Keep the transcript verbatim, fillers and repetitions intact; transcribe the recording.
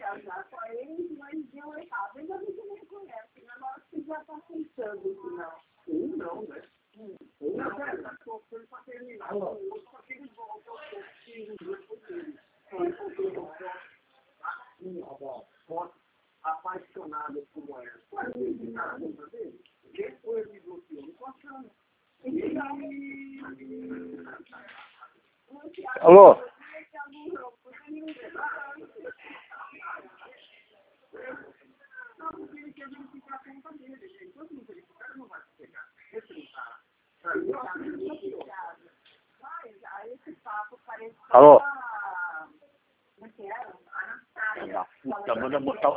casar com ele, mas deu errado. Ainda bem que nem conhece, né? Agora você já está pensando que não. Um não, né? Hum. Um não, é, tá sofrendo pra terminar. O outro só que ele volta ao ponto que os dois foi dele. Foi porque eu posso apaixonado como essa. Mas ele tá na conta dele? Quem foi ele bloqueou? Não tô achando. Alô? Alô? Como é que era? Puta, manda botar